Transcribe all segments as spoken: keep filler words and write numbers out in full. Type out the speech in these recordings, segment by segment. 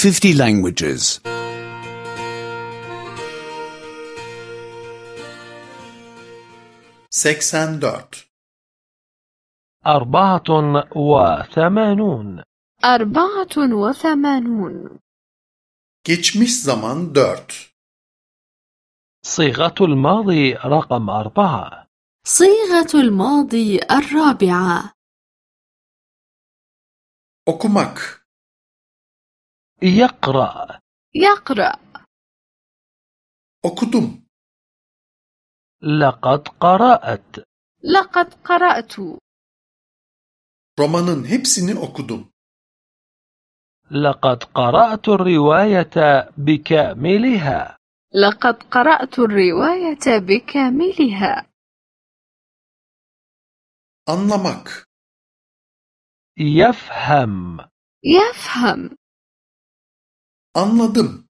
fifty languages. seksen dört. أربعة وثمانون. أربعة وثمانون. Geçmiş zaman dört. صيغة الماضي رقم أربعة. صيغة الماضي الرابعة. Okumak. يقرأ. يقرأ. Okudum. لقد قرأت. لقد قرأت. Romanın hepsini okudum. لقد قرأت الرواية بكاملها. لقد قرأت الرواية بكاملها. Anlamak. يفهم. يفهم. Anladım.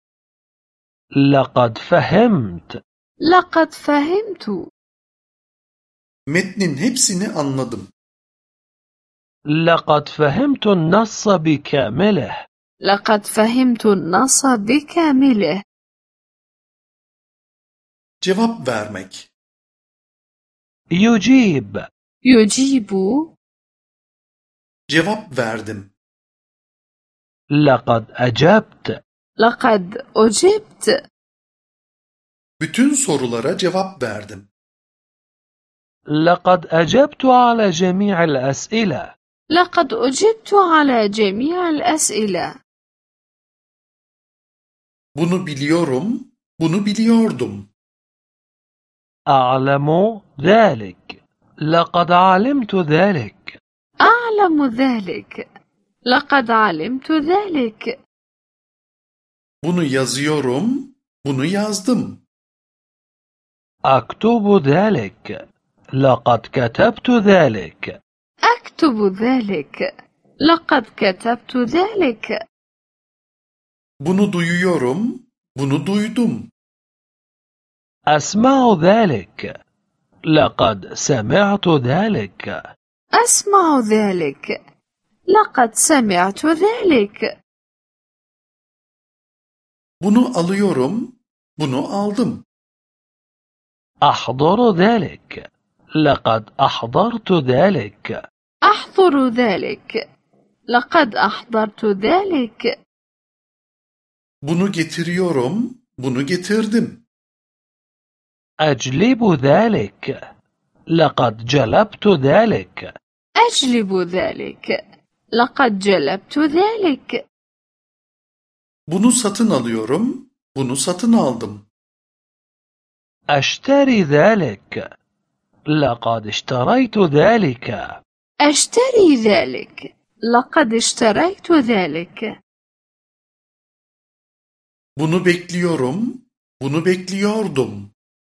لقد فهمت. لقد فهمت. Metnin hepsini anladım. لقد فهمت النص بكامله. لقد فهمت النص بكامله. Cevap vermek. يجيب. يجيب. Cevap verdim. لقد أجبت. لقد أجبت. Bütün sorulara cevap verdim. لقد أجبت على جميع الأسئلة. لقد أجبت على جميع الأسئلة. Bunu biliyorum, bunu biliyordum. أعلم ذلك. لقد علمت ذلك. أعلم ذلك. لقد علمت ذلك. Bunu yazıyorum, bunu yazdım. أكتب ذلك. لقد كتبت ذلك. أكتب ذلك. لقد كتبت ذلك. Bunu duyuyorum, bunu duydum. أسمع ذلك. لقد سمعت ذلك. أسمع ذلك. لقد سمعت ذلك. Bunu alıyorum, bunu aldım. أحضر ذلك. لقد أحضرت ذلك. أحضر ذلك. لقد أحضرت ذلك. Bunu getiriyorum, bunu getirdim. أجلب ذلك. لقد جلبت ذلك. أجلب ذلك. لقد جلبت ذلك. Bunu satın alıyorum, bunu satın aldım. أشتري ذلك. لقد اشتريت ذلك. أشتري ذلك. لقد اشتريت ذلك. Bunu bekliyorum, bunu bekliyordum.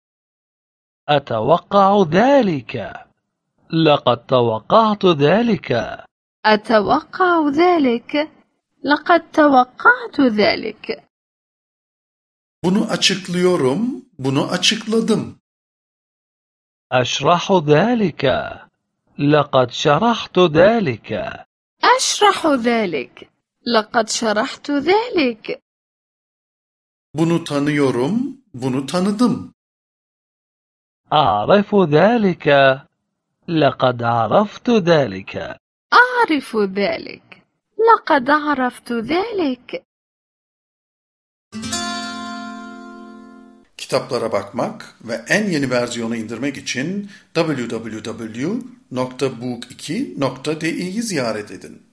أتوقع ذلك. لقد توقعت ذلك. أتوقع ذلك. لقد توقعت ذلك. Bunu açıklıyorum, bunu açıkladım. أشرح ذلك. لقد شرحت ذلك. أشرح ذلك. لقد شرحت ذلك. Bunu tanıyorum, bunu tanıdım. أعرف ذلك. لقد عرفت ذلك. أعرف ذلك. لقد عرفت ذلك. Kitaplara bakmak ve en yeni versiyonu indirmek için double-u double-u double-u nokta book iki nokta de'yi ziyaret edin.